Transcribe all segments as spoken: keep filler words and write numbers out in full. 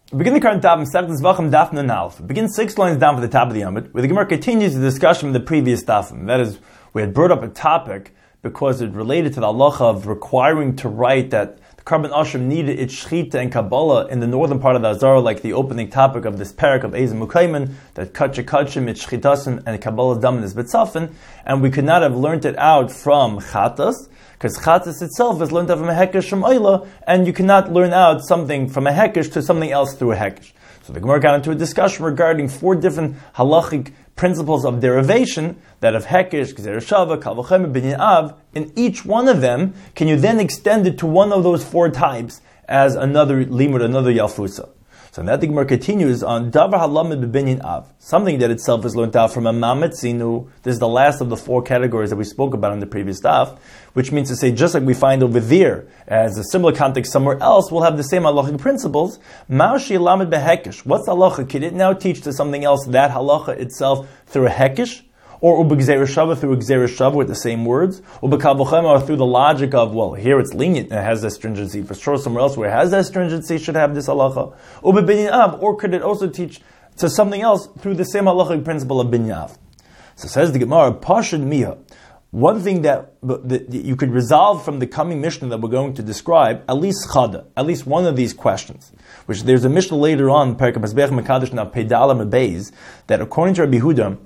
We begin the current daf in Sechtes Zvachim Daf Nun Aleph. We begin six lines down for the top of the Amud, where the Gemara continues the discussion of the previous dafim. That is, we had brought up a topic because it related to the halacha of requiring to write that the Karban Ashram needed its Shechita and Kabbalah in the northern part of the Azara, like the opening topic of this parak of Eizim Mukayman, that Kacha Kachim, its Shechitasim, and Kabbalah Dam is Betzafin, and we could not have learned it out from Chatas, because Chatas itself is learned out from a Hekesh from Oila, and you cannot learn out something from a Hekesh to something else through a Hekesh. So the Gemara got into a discussion regarding four different halachic principles of derivation, that of Hekesh, Gzeir Shava, Kal V'chomer, Binyan Av. In each one of them, can you then extend it to one of those four types as another limud, another yalfusa? So that the Gemara continues on Davar Halamed B'Binyan Av, something that itself is learned out from a Mametzinu. This is the last of the four categories that we spoke about in the previous daf, which means to say, just like we find over there, as a similar context somewhere else, we'll have the same halachic principles. Ma'ashi Lamed Behekesh. What's halacha? Can it now teach to something else that halacha itself through a hekesh? Or ubegzeir shava through gzeir shava with the same words, ubekal v'chomer through the logic of, well, here it's lenient and it has that stringency. For sure, somewhere else where it has that stringency should have this halacha. Ubebinyan av, or could it also teach to something else through the same halachic principle of binyan av? So says the Gemara, pashad miha. One thing that, that you could resolve from the coming Mishnah that we're going to describe, at least chada, at least one of these questions, which there's a Mishnah later on, Perek Masbech Mekadosh na Pedala Mebeis, that according to Rabbi Yehuda,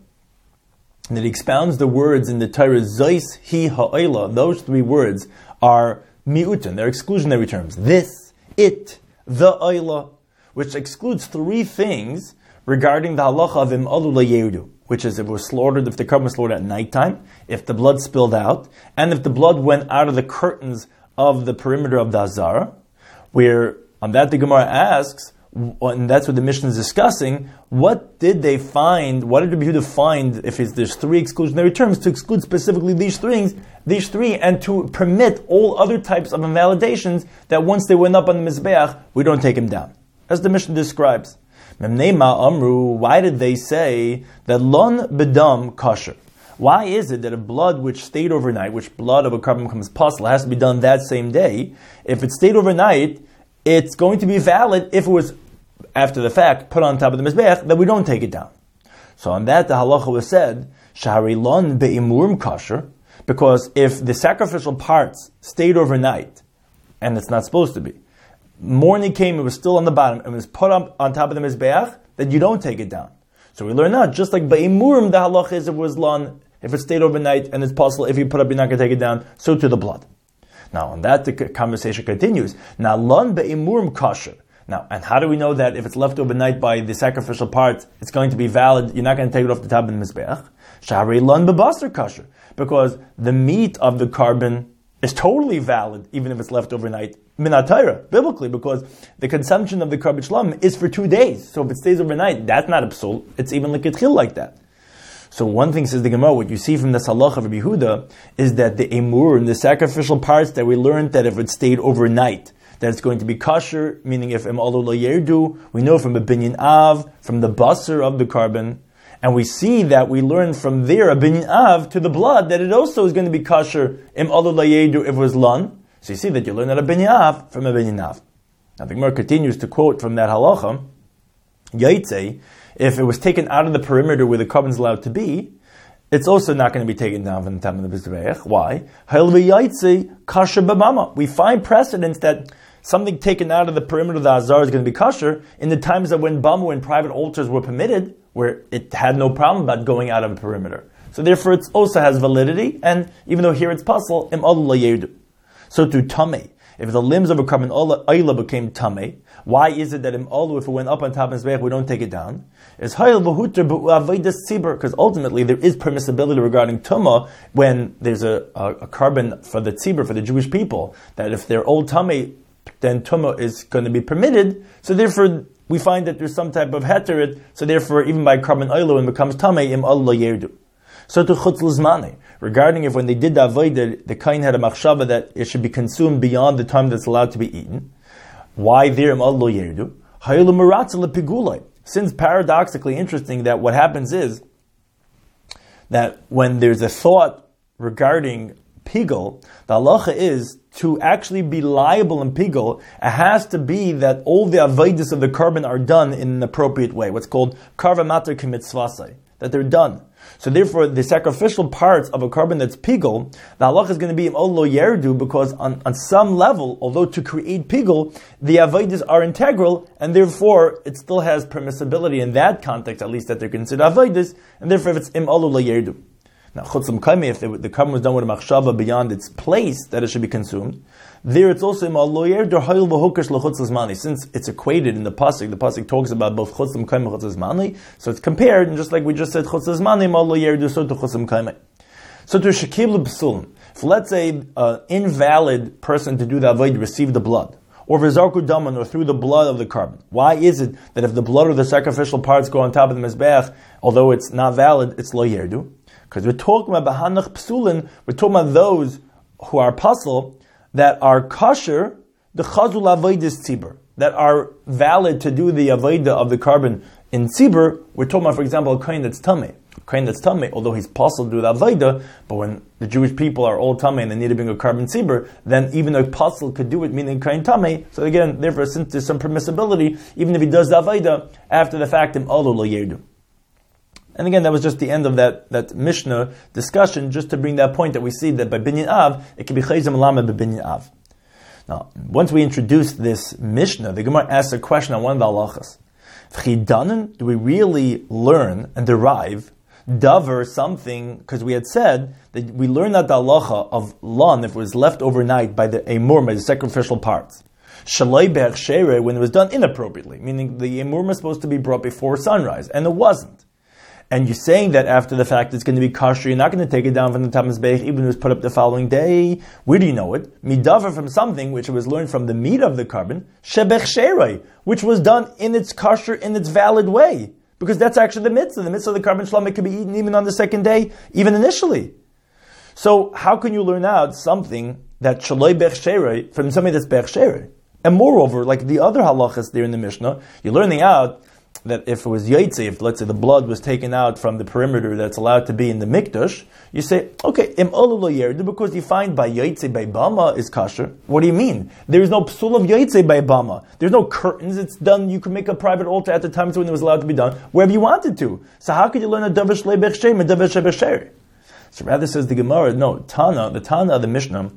and it expounds the words in the Torah, Zois, Hi, Ha'oila. Those three words are mi'utin, they're exclusionary terms. This, it, the oila, which excludes three things regarding the halacha of im alu layedu, which is if it was slaughtered, if the carbon was slaughtered at nighttime, if the blood spilled out, and if the blood went out of the curtains of the perimeter of the Azara, where on that the Gemara asks, and that's what the Mishnah is discussing, what did they find, what did Rabbi Yehuda find, if it's, there's three exclusionary terms, to exclude specifically these things, these three, and to permit all other types of invalidations that once they went up on the Mizbeach, we don't take them down. As the Mishnah describes. Memneima Amru, why did they say that lon bedam kosher? Why is it that a blood which stayed overnight, which blood of a carbon becomes possible, has to be done that same day? If it stayed overnight, it's going to be valid if it was, after the fact, put on top of the Mizbeach, that we don't take it down. So on that, the halacha was said, Shahari lon be'imurim kosher, because if the sacrificial parts stayed overnight, and it's not supposed to be, morning came, it was still on the bottom, and it was put up on top of the Mizbeach, then you don't take it down. So we learn out, just like be'imurim, the halacha is, if it was lon, if it stayed overnight, and it's possible, if you put up, you're not going to take it down, so to the blood. Now, on that, the conversation continues. Now, lon be'imurim kosher. Now, and how do we know that if it's left overnight by the sacrificial part, it's going to be valid, you're not going to take it off the top of the Mizbeach? Shahari lon be'basar kosher. Because the meat of the carbon is totally valid, even if it's left overnight, minat Torah, biblically, because the consumption of the carbon shlam is for two days. So if it stays overnight, that's not a psul, it's even like a tchil like that. So one thing, says the Gemara, what you see from the halacha of Rabbi Yehuda is that the emur and the sacrificial parts that we learned that if it stayed overnight, that it's going to be kosher, meaning if emalu lo yerdu, we know from a binyan av, from the basar of the carbon, and we see that we learn from there a binyan av to the blood that it also is going to be kosher emalu lo yerdu if it was lon. So you see that you learn that a binyan av from a binyan av. Now the Gemara continues to quote from that halacha, Yaitse, if it was taken out of the perimeter where the carbon is allowed to be, it's also not going to be taken down from the time of the Mizbeach. Why? We find precedents that something taken out of the perimeter of the Azar is going to be kosher in the times that when Bama, when private altars were permitted, where it had no problem about going out of a perimeter. So therefore it also has validity, and even though here it's possible, im olu layedu. So to tameh, if the limbs of a carbon oila became tameh, why is it that im olu, if it went up on top of Mizbeach, we don't take it down? It's hayel v'huter b'avodas tzibur, because ultimately there is permissibility regarding tumah when there's a, a, a carbon for the tzibur, for the Jewish people, that if they're old tameh, then tumah is going to be permitted. So therefore, we find that there's some type of heterit. So therefore, even by carbon oil, when it becomes tameh, im Allah yerdu. So to chutz l'zmaneh, regarding if when they did the avodah, the kain had a machshava that it should be consumed beyond the time that's allowed to be eaten. Why there im Allah yerdu? Hayelu meratza lepigulai. Since paradoxically interesting that what happens is that when there's a thought regarding pigul, the halacha is to actually be liable in pigul, it has to be that all the avodas of the carbon are done in an appropriate way. What's called karva mater k'mitzvasai, that they're done. So therefore, the sacrificial parts of a carbon that's pigul, the halacha is going to be ol lo yerdu, because on, on some level, although to create pigul, the avodas are integral, and therefore it still has permissibility in that context, at least that they're considered avodas, and therefore if it's im ol lo yerdu. Now, chutzim kaimi, if the carbon was done with a machshava beyond its place that it should be consumed, there it's also im ol lo yerdu hayil v'hukash l'chutzim zmani. Since it's equated in the pasuk, the pasuk talks about both chutzim kaimi and chutzim zmani, so it's compared, and just like we just said, chutzim zmani im ol lo yerdu, so to chutzim kaimi. So to shekib l'psulim, if let's say an invalid person to do the avoid received the blood, or v'zarku daman, or through the blood of the carbon. Why is it that if the blood of the sacrificial parts go on top of the mizbeach, although it's not valid, it's lo yerdu? Because we're talking about Bahanach Psulin, we're talking about those who are puzzle, that are kosher, the Chazul Avoidis Tzibur, that are valid to do the Avoida of the carbon in Tzibur. We're talking about, for example, a kohen that's Tameh. A kohen that's Tameh, although he's puzzle to do the Avoida, but when the Jewish people are all Tameh and they need to bring a carbon Tzibur, then even a puzzle could do it, meaning kohen Tameh. So again, therefore, since there's some permissibility, even if he does the Avoida, after the fact, im olu lo yerdu. And again, that was just the end of that, that Mishnah discussion, just to bring that point that we see that by Binyan Av, it can be Chayzim Lamed by Binyan Av. Now, once we introduce this Mishnah, the Gemara asks a question on one of the halachas. V'chidanen, do we really learn and derive davar, something, because we had said that we learned that the halacha of lon, if it was left overnight by the emur, by the sacrificial parts, shaloi be'ech shere, when it was done inappropriately, meaning the emur was supposed to be brought before sunrise, and it wasn't. And you're saying that after the fact it's going to be kosher, you're not going to take it down from the top mizbeach, even if it was put up the following day. Where do you know it? Midavar, from something which was learned from the meat of the carbon, shebech sherei, which was done in its kosher, in its valid way. Because that's actually the mitzvah. The mitzvah of the carbon shlamik can be eaten even on the second day, even initially. So how can you learn out something that shaloi bech sherei from something that's bech sherei? And moreover, like the other halachas there in the Mishnah, you're learning out that if it was yaitze, if let's say the blood was taken out from the perimeter that's allowed to be in the mikdash, you say, okay, im olu lo yerdu, because you find by yaitze by bama is kosher. What do you mean? There is no psul of yaitze by bama. There's no curtains. It's done. You could make a private altar at the time when it was allowed to be done, wherever you wanted to. So how could you learn a davar shlei bech shem, a davar shebech sher? So rather says the Gemara, no, Tana, the Tana of the Mishnah,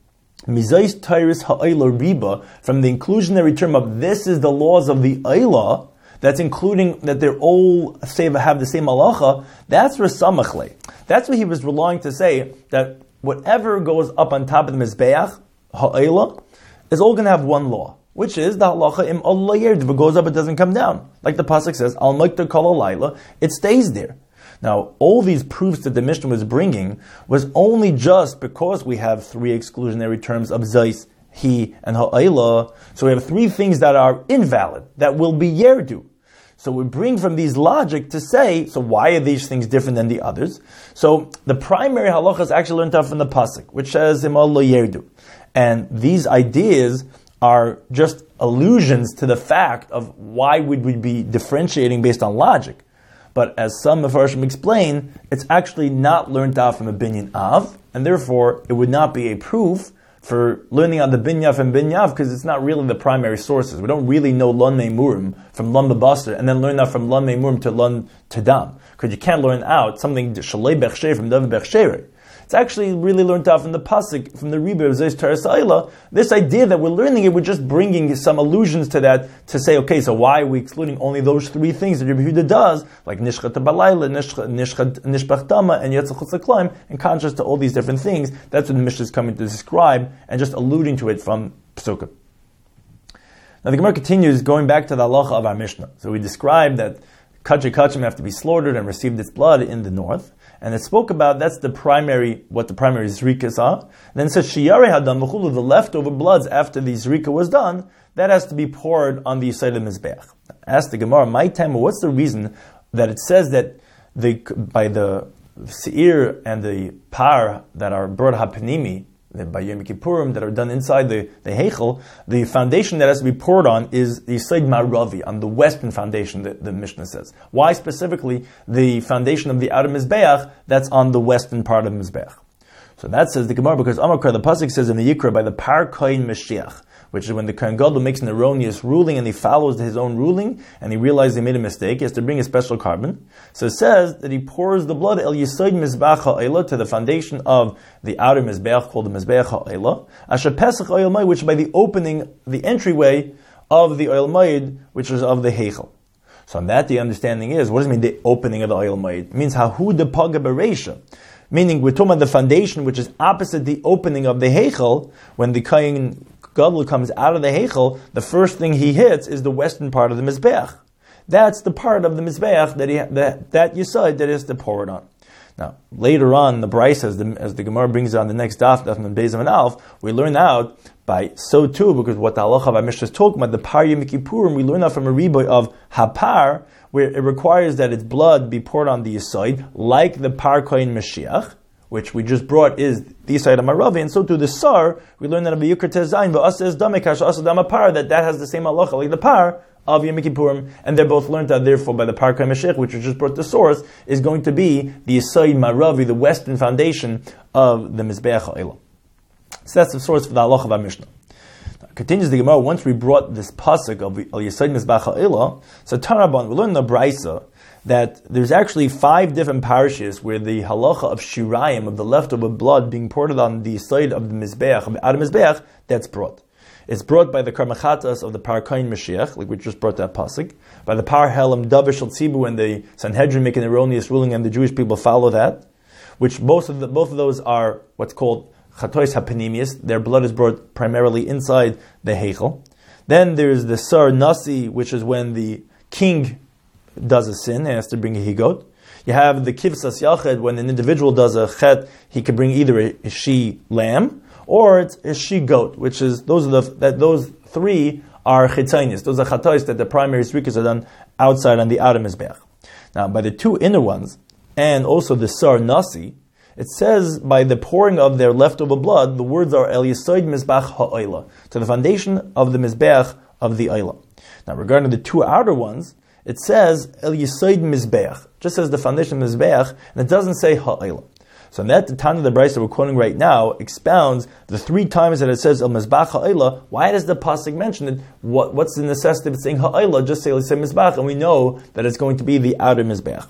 mizayis tyrus ha'ayla riba, from the inclusionary term of this is the laws of the ayla, that's including that they're all say have the same halacha, that's Rasamachle. That's what he was relying to say, that whatever goes up on top of the Mizbeach, ha'ayla, is all going to have one law, which is the halacha im Allah yerd. If it goes up, it doesn't come down. Like the pasuk says, al mikta kol alayla, it stays there. Now, all these proofs that the Mishnah was bringing was only just because we have three exclusionary terms of zais, he, and ha'ayla. So we have three things that are invalid, that will be yerdu. So we bring from these logic to say, so why are these things different than the others? So the primary halacha is actually learned out from the pasuk, which says imal lo yerdu. And these ideas are just allusions to the fact of why would we be differentiating based on logic. But as some Mefarshim explain, it's actually not learned out from a binyan av, and therefore it would not be a proof for learning on the binyav and binyav, because it's not really the primary sources. We don't really know lon meimurim from lon babasar, and then learn that from lon meimurim to lon tadam, because you can't learn out something shalei bech sher from davar bech sher. It's actually really learned out from the pasuk, from the Rebbe of Zeis Taras Ayla. This idea that we're learning it, we're just bringing some allusions to that to say, okay, so why are we excluding only those three things that Rebbe Yehuda does, like Nishchat Balayla, Nishchat Nishbach Dama, and Yetzachutz L'Klaim, in contrast to all these different things? That's what the Mishnah is coming to describe, and just alluding to it from Pesukah. Now the Gemara continues, going back to the halacha of our Mishnah. So we described that Kachim Kachim have to be slaughtered and receive its blood in the north. And it spoke about, that's the primary, what the primary zrikas are. And then it says, Shiyare hadam v'chulu, the leftover bloods after the zrika was done, that has to be poured on the side of the mizbeach. Ask the Gemara, my time, what's the reason that it says that the by the seir and the par that are brought hapanimi, by Yom Kippurim, that are done inside the, the Heichel, the foundation that has to be poured on is the Yisaid Ma'aravi, on the western foundation, that the Mishnah says. Why specifically the foundation of the outer Mizbeach that's on the western part of the Mizbeach? So that says the Gemara, because Amakar, the Pasuk says in the Yikra, by the Par Kohen Mashiach, which is when the Kohen Gadol makes an erroneous ruling and he follows his own ruling and he realizes he made a mistake, he has to bring a special carbon. So it says that he pours the blood El Yisoid Mizbeach HaElah to the foundation of the outer Mizbeach called the Mizbeach HaElah, Asher Pesach Oil Mayid, which by the opening, the entryway of the Oil Mayid, which is of the Heichel. So on that the understanding is, what does it mean the opening of the Oil Mayid? It means Hahu de Paga Bereisha. Meaning we're talking about the foundation which is opposite the opening of the Heichel. When the Kohen Gadol comes out of the Heichel, the first thing he hits is the western part of the Mizbeach. That's the part of the Mizbeach that he, that, that Yesod that is to pour it on. Now, later on, the Bryce, as the, as the Gemara brings on the next daf, daf and Beis and Alf, we learn out by so too, because what the halacha of our Mishnah is talking about, the Par Yom Kippurim, we learn out from a riboy of Hapar, where it requires that its blood be poured on the Yesod, like the Par Kohen Mashiach, which we just brought is the Yesod Amaravi, and so too the Sar, we learn that of Yikr Tezayin, V'asa es Damekash, Asa Damapar, that that has the same halacha, like the Par of Yom Kippurim, and they're both learned out, therefore, by the Par Kohen Mashiach, which we just brought the source, is going to be the Yesod Maravi, the western foundation of the Mizbeach HaElah. So that's the source for the halacha of our Mishnah. Now, continues the Gemara, once we brought this pasuk of Al Yesod Mizbeach HaElah, so Taraban, we learned in the Braisa that there's actually five different parashas where the halacha of shirayim, of the leftover blood being poured on the side of the Mizbeach, of the Adam Mizbeach, that's brought. It's brought by the Karmachatas of the Par Kohen Mashiach, like we just brought that pasuk, by the Par Helam Davish al Tzibu, when the Sanhedrin make an erroneous ruling and the Jewish people follow that, which both of the, both of those are what's called Chatois HaPanimius. Their blood is brought primarily inside the Heichel. Then there's the Sar Nasi, which is when the king does a sin and has to bring a higot. You have the Kivsas Yached, when an individual does a chet, he can bring either a, a she lamb or it's a she goat, which is those are the that those three are chitzainis. Those are chatois that the primary srikas are done outside on the outer mizbeach. Now, by the two inner ones and also the sar nasi, it says by the pouring of their leftover blood, the words are El Yesod Mizbeach HaElah, to the foundation of the mizbeach of the Eilah. Now, regarding the two outer ones, it says El Yesod Mizbeach, just as the foundation of Mizbeach, and it doesn't say HaElah. So in that, the Tana of the Brisa we're quoting right now expounds the three times that it says El Mizbeach HaElah. Why does the pasuk mention it? What, what's the necessity of saying HaElah? Just say El Yesod Mizbeach, and we know that it's going to be the outer Mizbeach.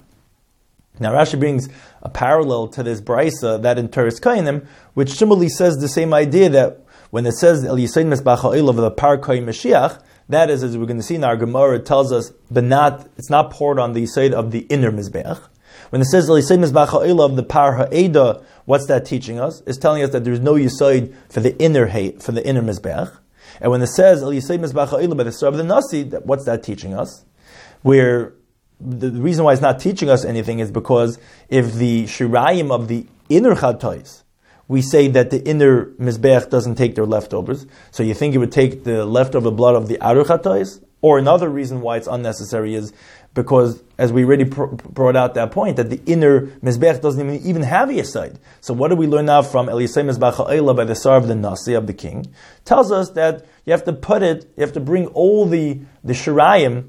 Now Rashi brings a parallel to this Brisa that in Teres Kainim, which similarly says the same idea that when it says El Yesod Mizbeach HaElah of the Par Kohen Mashiach, that is, as we're going to see in our Gemara, it tells us, but not, it's not poured on the Yesod of the inner Mizbeach. When it says El Yesod Mizbeach HaElah of the Par Ha'eda, what's that teaching us? It's telling us that there's no Yesod for the inner hay, for the inner Mizbeach. And when it says El Yesod Mizbeach HaElah by the Sar of the Nasi, what's that teaching us? Where the reason why it's not teaching us anything is because if the shirayim of the inner Chatois, we say that the inner Mizbeach doesn't take their leftovers, so you think it would take the leftover blood of the outer Chatois? Or another reason why it's unnecessary is because, as we already pr- brought out that point, that the inner Mizbeach doesn't even, even have a Yesod. So what do we learn now from El Yesod Mizbeach HaElah by the Sar of the Nasi, of the king? Tells us that you have to put it, you have to bring all the, the shirayim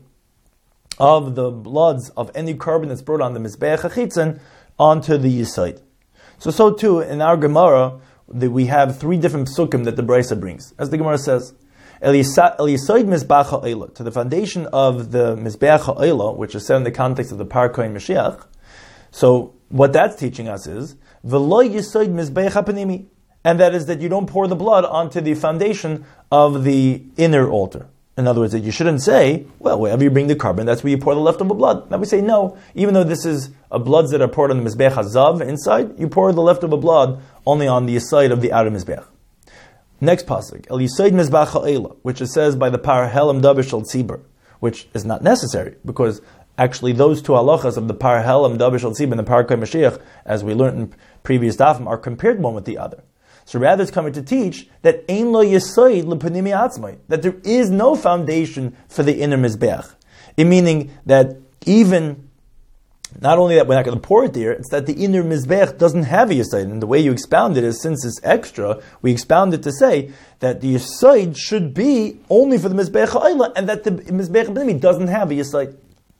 of the bloods of any carbon that's brought on the Mizbeach HaChitzon onto the Yesod. So, so too, in our Gemara, the, we have three different psukim that the Brisa brings. As the Gemara says, El Yesod Mizbeach HaElah, to the foundation of the Mizbeach HaElah, which is said in the context of the Par Kohen Mashiach. So, what that's teaching us is, V'lo Yesod Mizbeach HaPanimi, and that is that you don't pour the blood onto the foundation of the inner altar. In other words, that you shouldn't say, well, wherever you bring the carbon, that's where you pour the leftover blood. Now we say, no, even though this is a bloods that are poured on the Mizbeach HaZav inside, you pour the leftover blood only on the side of the outer Mizbeach. Next pasuk, El Yesod Mizbeach HaElah, which it says by the Par Helam Davish al Tzibur, which is not necessary, because actually those two halachas of the Par Helam Davish al Tzibur and the Par Kohen Mashiach, as we learned in previous dafim, are compared one with the other. So rather it's coming to teach that Ein lo Yesod lepanimi atzmai, that there is no foundation for the inner Mizbeach. It meaning that even, not only that we're not going to pour it there, it's that the inner Mizbeach doesn't have a Yesod. And the way you expound it is, since it's extra, we expound it to say that the Yesod should be only for the Mizbeach HaElah, and that the Mizbeach HaPanimi doesn't have a Yesod.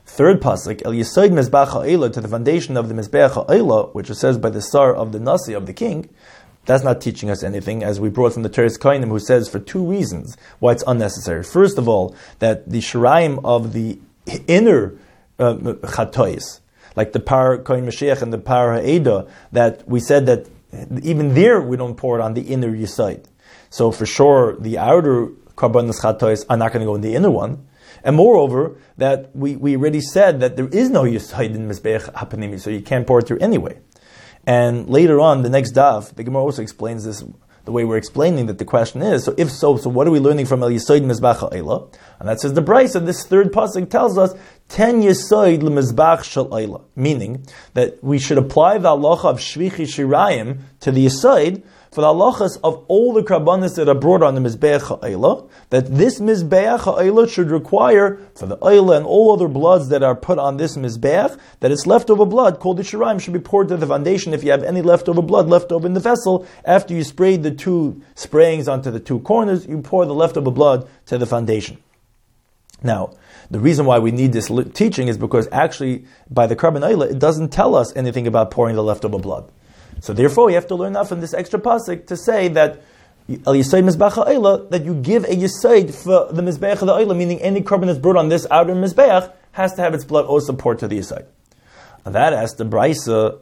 Third pasuk, El Yisoid Mizbach Ha'ela, to the foundation of the Mizbeach Ha'ela, which is says by the sar of the Nasi, of the king. That's not teaching us anything, as we brought from the Teres Kohanim, who says for two reasons why it's unnecessary. First of all, that the Shiraim of the inner uh, Chatois, like the Par Kohen Mashiach and the Par Ha'eda, that we said that even there we don't pour it on the inner Yisoid. So for sure, the outer Karbanos Chatois are not going to go in the inner one. And moreover, that we, we already said that there is no Yisoid in Mizbeach HaPanimi, so you can't pour it through anyway. And later on, the next daf, the Gemara also explains this the way we're explaining that the question is, so if so, so what are we learning from El Yisoid Mizbach Ha'ela? And that says the Brisa of this third pasuk tells us, ten Yisoid L'Mizbach Shel Eila, meaning that we should apply the halacha of Shvichi Shirayim to the Yisoid, for the halachas of all the karbanos that are brought on the Mizbeach Ha'ela, that this Mizbeach Ha'ela should require, for the Eila and all other bloods that are put on this Mizbeach, that its leftover blood, called the Shiraim, should be poured to the foundation if you have any leftover blood left over in the vessel. After you sprayed the two sprayings onto the two corners, you pour the leftover blood to the foundation. Now, the reason why we need this teaching is because actually, by the Karban Eila, it doesn't tell us anything about pouring the leftover blood. So therefore, you have to learn out from this extra pasuk to say that Al Yisoid Mizbeach Ha'ela, that you give a Yisoid for the Mizbeach of the Eila, meaning any carbon that's brought on this outer Mizbeach has to have its blood also poured to the Yisoid. And that asks the Brisa,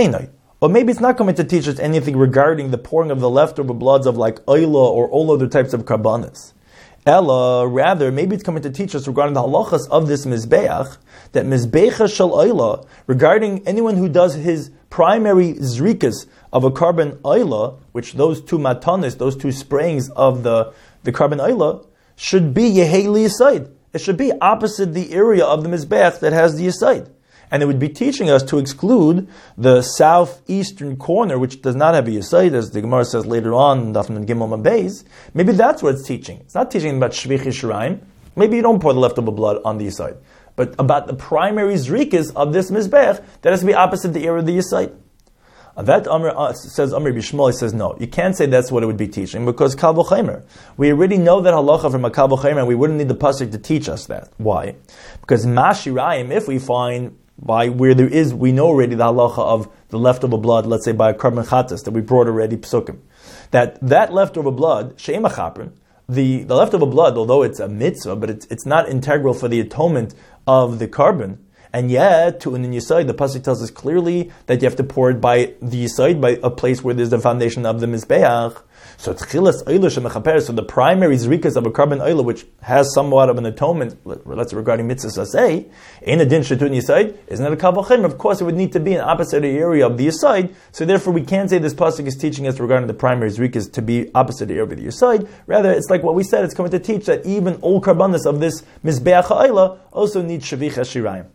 or maybe it's not coming to teach us anything regarding the pouring of the leftover bloods of like Eila or all other types of karbanos. Ella, rather, maybe it's coming to teach us regarding the halachas of this Mizbeach, that Mizbecha Shel Eila, regarding anyone who does his primary zrikas of a carbon Eila, which those two matanis, those two sprayings of the, the carbon Eila, should be Yeheli Yisoid. It should be opposite the area of the Mizbeach that has the Yisoid. And it would be teaching us to exclude the southeastern corner, which does not have a Yisoid, as the Gemara says later on, Daf Nun Gimel Mabeis. Maybe that's what it's teaching. It's not teaching about Shvichi Shiraim. Maybe you don't pour the leftover blood on the Yisoid. But about the primary zrikas of this Mizbech, that has to be opposite the area of the Yisoid. That Amr uh, says, Amr Bishmol, he says, no, you can't say that's what it would be teaching, because Kal V'Chomer. We already know that halacha from a Kal V'Chomer, and we wouldn't need the pasuk to teach us that. Why? Because Mashirayim, if we find by where there is, we know already the halacha of the leftover blood, let's say by a carbon chatas that we brought already psukim, that that leftover blood, she'ema chaprin, the, the leftover blood, although it's a mitzvah, but it's it's not integral for the atonement of the carbon. And yet, to an Yisoid, the pasuk tells us clearly that you have to pour it by the Yisoid, by a place where there's the foundation of the Mizbeach. So tchilas oila shemechaper, so the primary zrikas of a carbon oila, which has somewhat of an atonement, let's say regarding mitzvahs asay, in a din shetun Yisoid, isn't it a kal v'chomer? Of course, it would need to be an opposite area of the Yisoid, so therefore we can't say this pasuk is teaching us regarding the primary zrikas to be opposite area of the Yisoid. Rather, it's like what we said, it's coming to teach that even all karbanos of this Mizbeach ha'oila also need shavich hashirayim.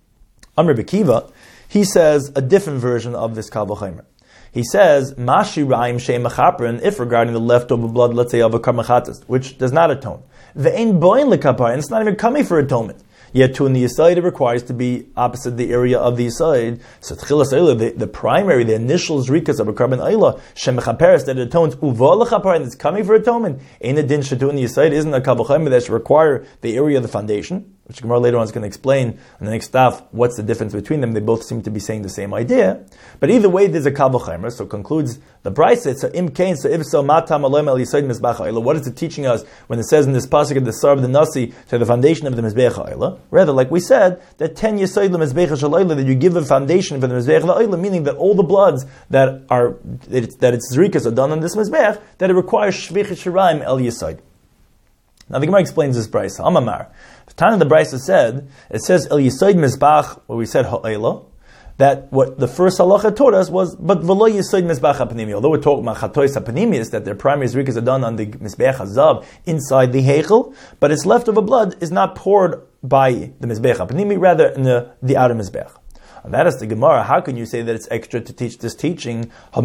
Amr Bekiva, he says a different version of this kal v'chomer. He says, Mashirayim she'em mechaprin, if regarding the leftover blood, let's say of a karmachatas, which does not atone. Ve'ein boin lekapar, and it's not even coming for atonement. Yet to in the Yisoid, it requires to be opposite the area of the Yisoid. So tchilas oila, the, the primary, the initial zrikas of a carbon oila, shem mechaperes, that it atones uva lechapar, and it's coming for atonement. Ein a din shetu in the Yisoid isn't a kal v'chomer that should require the area of the foundation, which Gemara later on is going to explain on the next staff what's the difference between them. They both seem to be saying the same idea. But either way, there's a kal v'chomer. So concludes the Brisa, so im kain, so if so, matam aloim el Yisoid mizbech ha'ila. What is it teaching us when it says in this pasuk of the sar of the nasi to the foundation of the mizbech ha'ila? Rather, like we said, that ten Yisoid l'mizbech ha'ila, that you give a foundation for the mizbech ha'ila, meaning that all the bloods that are, that it's, that its zrikas are done on this mizbech, that it requires shvich shiraim el Yisoid. Now the Gemara explains this Brisa. Amamar. The time of the Brisa said, it says El Yisoid Mizbach, where we said Ha'ela, that what the first halacha taught us was, but V'lo Yisoid Mizbach HaPanimi. Although we're talking about Chatois HaPanimi, that their primary zrikas are done on the Mizbech HaZav inside the Heichel, but its leftover blood is not poured by the Mizbech HaPanimi, rather in the, the outer Mizbech. And that is the Gemara. How can you say that it's extra to teach this teaching? But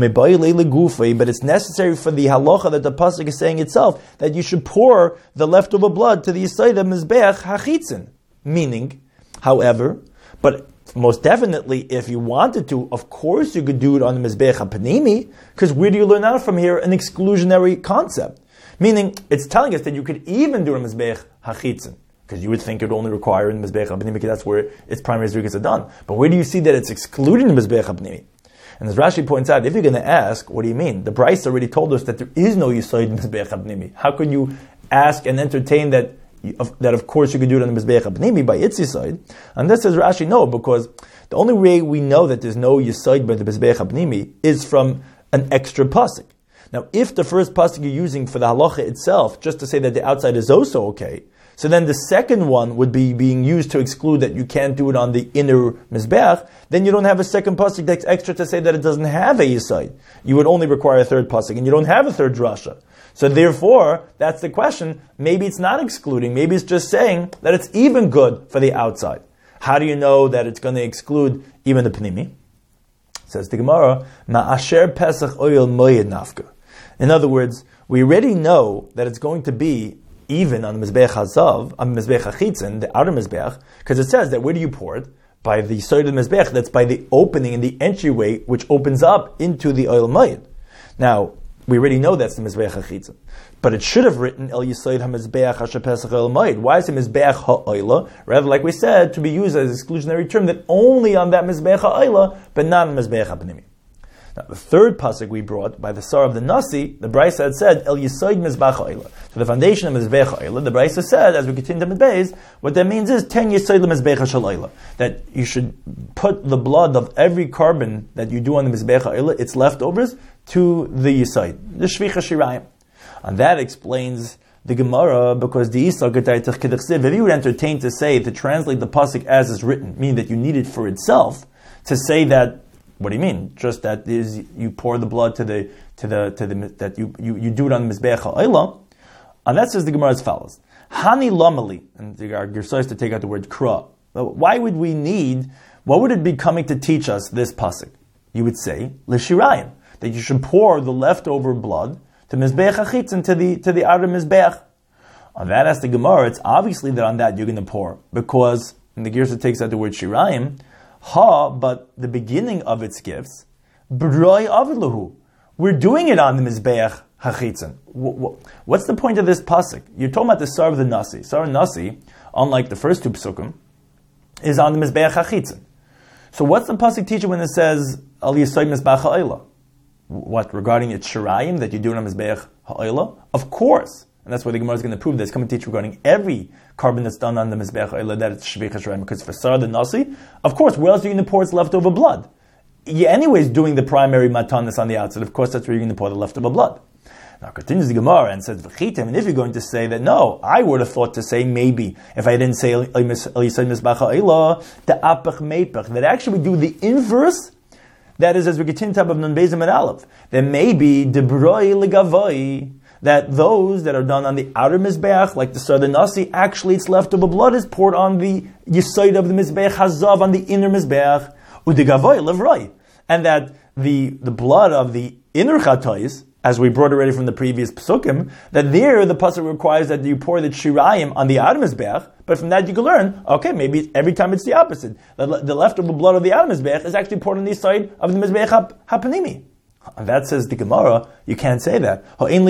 it's necessary for the halacha that the pasuk is saying itself, that you should pour the leftover blood to the Yisoid of Mizbeach hachitzin. Meaning, however, but most definitely, if you wanted to, of course you could do it on the Mizbeach HaPanimi, because where do you learn out from here an exclusionary concept? Meaning, it's telling us that you could even do it on Mizbeach hachitzin. because you would think it would only require in the Mizbeach HaPnimi, because that's where its primary zrikas are done. But where do you see that it's excluding the Mizbeach HaPnimi? And as Rashi points out, if you're going to ask, what do you mean? The Bryce already told us that there is no Yisoid in Mizbeach HaPnimi. How could you ask and entertain that, that of course you could do it on the Mizbeach HaPnimi by its Yisoid? And this says Rashi, no, because the only way we know that there's no Yisoid by the Mizbeach HaPnimi is from an extra pasuk. Now, if the first pasuk you're using for the halacha itself, just to say that the outside is also okay, so then the second one would be being used to exclude that you can't do it on the inner mizbeach, then you don't have a second pasuk that's extra to say that it doesn't have a yisoid. You would only require a third pasuk, and you don't have a third drasha. So therefore, that's the question. Maybe it's not excluding. Maybe it's just saying that it's even good for the outside. How do you know that it's going to exclude even the pnimi? Says the Gemara, Ma'asher Pesach Oyel Moyed Nafka. In other words, we already know that it's going to be even on the Mizbeach Hazav, on the Mizbeach HaChitzin, the outer Mizbeach, because it says that where do you pour it? By the side of the Mizbeach, that's by the opening in the entryway, which opens up into the Oyel Moyed. Now, we already know that's the Mizbeach HaChitzin. But it should have written, El Yisoid HaMizbeach Asher Pesach Oyel Moyed. Why is it Mizbeach HaOyla? Rather, like we said, to be used as an exclusionary term, that only on that Mizbeach HaOyla, but not on Mizbeach HaPnimi. Now, the third pasuk we brought by the Sar of the Nasi, the Brisa had said, El Yisoid Mizbeach HaOyla. So the foundation of Mizbeach HaOyla, the Brisa said, as we continue to Mizbeach, what that means is, Ten Yisoid Mizbeach HaOyla. That you should put the blood of every carbon that you do on the Mizbeach HaOyla, its leftovers, to the Yisoid, the Shvicha Shirayim. And that explains the Gemara, because the Isa G'taytich K'dechsiv, if you would entertain to say, to translate the pasuk as is written, meaning that you need it for itself, to say that, what do you mean? Just that is, you pour the blood to the, to the, to the, that you, you, you do it on the Mizbeach HaOyla, and that says the Gemara as follows. Hani Lamali, and our Gersa is to take out the word Kra. Why would we need, what would it be coming to teach us this pasuk? You would say, L'shirayim, that you should pour the leftover blood to Mizbeach HaChitzin, to the, to the outer Mizbeach. On that, as the Gemara, it's obviously that on that you're going to pour, because, and the Gersa takes out the word Shirayim, Ha, but the beginning of its gifts, B'roi Avilahu. We're doing it on the Mizbeach HaChitzin. What's the point of this pasuk? You're talking about the Sar of the Nasi. Sar of Nasi, unlike the first two psukim, is on the Mizbeach HaChitzin. So what's the pasuk teaching when it says, Al Yisoid Mizbeach HaOyla? What, regarding its Shirayim, that you do it on Mizbeach HaOyla? Of course. And that's why the Gemara is going to prove that it's coming to teach regarding every carbon that's done on the Mizbeach HaOyla, that it's Shvicha Shirayim. Because for Sar the Nasi, of course, where else are you going to pour its leftover blood? You're anyways doing the primary matanis on the outside. Of course, that's where you're going to pour the leftover blood. Now, continues the Gemara and says, V'chitim, and if you're going to say that, no, I would have thought to say maybe, if I didn't say El Yisoid Mizbeach HaOyla, the Apach Meipach, that actually we do the inverse. That is, as we continue to have Nun Bezim and Aleph, there may be Debroi Legavoi, that those that are done on the outer Mizbeach, like the Sar the Nasi, actually its leftover blood is poured on the Yisoid of the Mizbeach Hazav, on the inner Mizbeach, Udegavoi Levroi, and that the, the blood of the inner Chatois, as we brought already from the previous Pesukim, that there the pasuk requires that you pour the Shirayim on the outer Mizbeach, but from that you can learn, okay, maybe every time it's the opposite. The, the leftover blood of the outer Mizbeach is actually poured on the side of the Mizbeach HaPanimi. And that says the Gemara, you can't say that. There is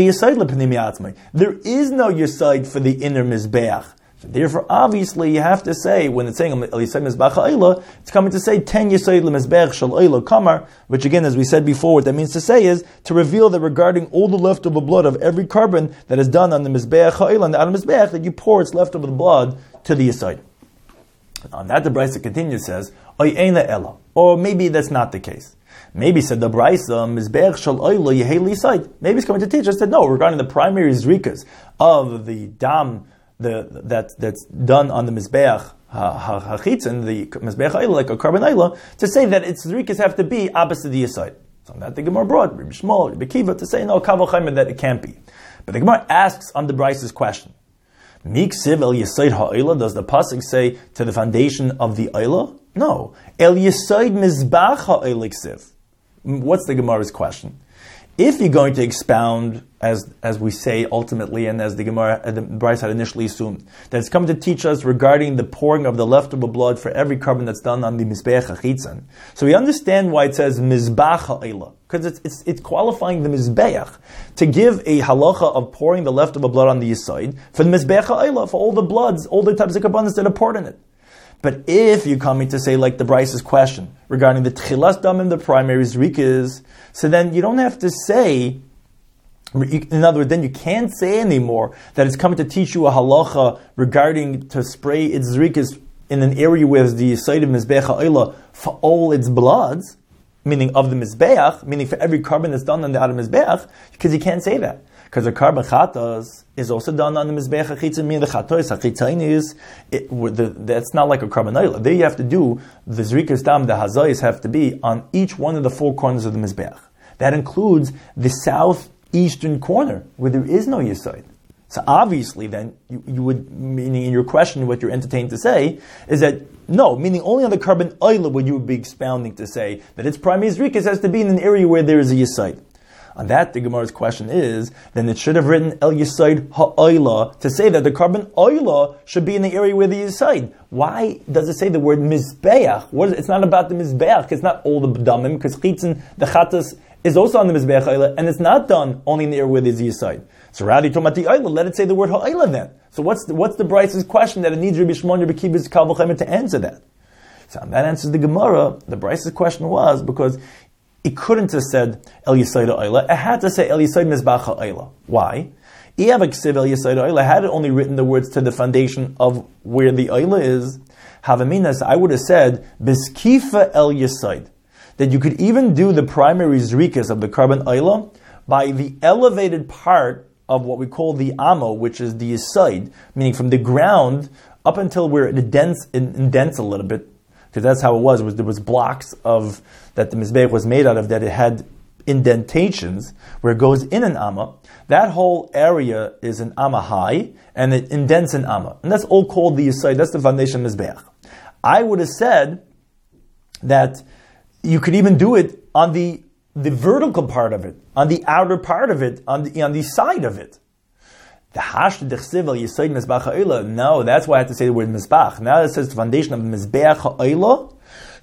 no Yisoid for the inner Mizbeach. So therefore, obviously, you have to say, when it's saying, it's coming to say, ten Yisoid Mizbeach Shal Oyla Kamar, which again, as we said before, what that means to say is, to reveal that regarding all the leftover blood of every carbon that is done on the Mizbeach Ha'olah, on the outer Mizbeach, that you pour its leftover blood to the Yisoid. On that, the Brisa continues, says, or maybe that's not the case. Maybe said the Brisa, Mizbeach Shal Oyla Yehei Yisoid. Maybe it's coming to teach us that no, regarding the primary zrikas of the dam, The, that that's done on the Mizbeach HaChitzin, the Mizbeach HaOyla, like a carbon Oyla, to say that its zrikas have to be opposite the Yisoid. So that the Gemara brought, Rabbi Shmuel, Rabbi Kiva, to say no, Kavol Chaimer, that it can't be. But the Gemara asks on the Brise's question, Miksiv El Yisoid HaOyla, does the pasuk say to the foundation of the Oyla? No. El Yisoid Mizbeach HaOyla Ksiv. What's the Gemara's question? If you're going to expound, as as we say ultimately, and as the Gemara, uh, the Bryce had initially assumed, that it's come to teach us regarding the pouring of the leftover blood for every carbon that's done on the Mizbeach HaChitzon. So we understand why it says Mizbach HaEila, because it's, it's it's qualifying the Mizbeach to give a halacha of pouring the leftover blood on the Yesod for the Mizbeach HaEila, for all the bloods, all the types of carbonas that are poured in it. But if you're coming to say, like the Bryce's question regarding the Tchilas Damim, the primary Zrikas, so then you don't have to say, in other words, then you can't say anymore that it's coming to teach you a halacha regarding to spray its Zrikas in an area where the site of Mizbeach HaEila for all its bloods, meaning of the Mizbeach, meaning for every carbon that's done on the Adam Mizbeach, because you can't say that. Because the carbon chatas is also done on the Mizbeach HaChitzon, meaning the chatois, HaChitzainis, that's not like a carbon oila. There you have to do, the Zrikas Dam, the Hazayis have to be on each one of the four corners of the Mizbeach. That includes the southeastern corner, where there is no Yesod. So obviously then, you, you would, meaning in your question, what you're entertained to say, is that, no, meaning only on the carbon oila would you be expounding to say that its primary Zrikas has to be in an area where there is a Yesod. On that, the Gemara's question is, then it should have written El Yesod Ha'Oila to say that the carbon Oila should be in the area where the Yesod. Why does it say the word Mizbeach? What is it? It's not about the Mizbeach. It's not all the B'damim, because Chitzin, the Chatas, is also on the Mizbeach Oila, and it's not done only in the area where there's Yesod. So rather, you're talking about the Oila, let it say the word Ha'Oila then. So what's the, what's the Bryce's question that it needs Rabbi Shimon, Rabbi Kiva's Kal V'Chomer to answer that? So that answers the Gemara. The Bryce's question was, because it couldn't have said El Yesod Ha'Oila. It had to say El Yesod Mizbach Ha'Oila. Why? El Yesod Ha'Oila had it only written the words to the foundation of where the Oila is. Havaminas, I would have said Biskifa El Yesod, that you could even do the primary Zrikas of the carbon Oila by the elevated part of what we call the Amo, which is the Yesod, meaning from the ground up until where it indents, it indents a little bit. Because that's how it was. It was. There was blocks of that the Mizbeach was made out of, that it had indentations where it goes in an Amma. That whole area is an Amma high, and it indents an Amma. And that's all called the Yesod. That's the foundation of Mizbeach. I would have said that you could even do it on the, the vertical part of it, on the outer part of it, on the, on the side of it. The hash dechsiv el Yesod Mizbach Ha'Oila. No, that's why I have to say the word Mizbach. Now it says the foundation of Mizbeach Ha'Oila.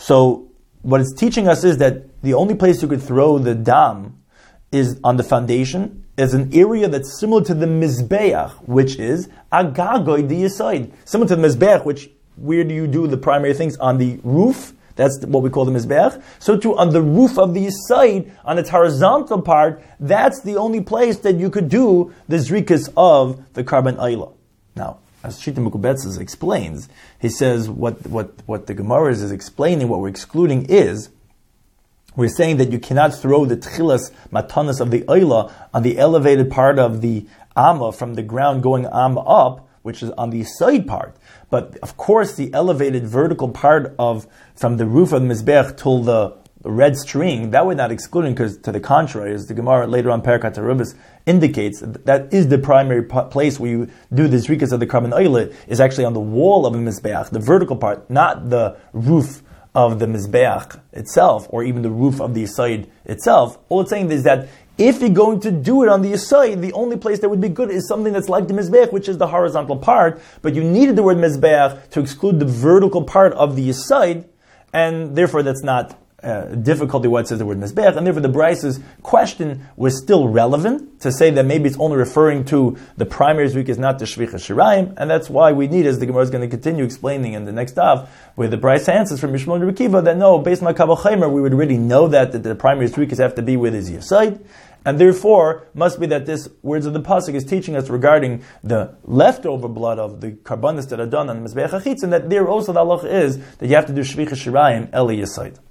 So what it's teaching us is that the only place you could throw the dam is on the foundation, is an area that's similar to the Mizbeach, which is Agagoy the Yesod. Similar to the Mizbeach, which where do you do the primary things? On the roof. That's what we call the Mizbeach. So too, on the roof of the side, on its horizontal part, that's the only place that you could do the Zrikas of the carbon Oila. Now, as Shita Mukubetzes explains, he says what, what, what the Gemara is, is explaining, what we're excluding is, we're saying that you cannot throw the Tchilas Matanas of the Oila on the elevated part of the Amma from the ground going Amma up, which is on the side part. But of course, the elevated vertical part of from the roof of the Mizbeach till the red string, that we're not excluding, because to the contrary, as the Gemara later on Perkat Arubis indicates, that is the primary p- place where you do the Zrikas of the carbon Oila, is actually on the wall of the Mizbeach, the vertical part, not the roof of the Mizbeach itself, or even the roof of the side itself. All it's saying is that if you're going to do it on the Yesod, the only place that would be good is something that's like the Mizbeach, which is the horizontal part, but you needed the word Mizbeach to exclude the vertical part of the Yesod, and therefore that's not uh, difficulty why it says the word Mizbeach, and therefore the Bryce's question was still relevant to say that maybe it's only referring to the primary Zrik is not the Shvicha Shirayim, and that's why we need, as the Gemara is going to continue explaining in the next daf, where the Bryce answers from Mishmon Rabbi Kiva that no, based on Kabbalah Chaimer, we would already know that, that the primary Zrik have to be where there's Yesod. And therefore, must be that this words of the pasuk is teaching us regarding the leftover blood of the karbanis that are done on the Mizbeach HaChitzon, and that there also the halacha is that you have to do Shvicha Shirayim Eli Yesod.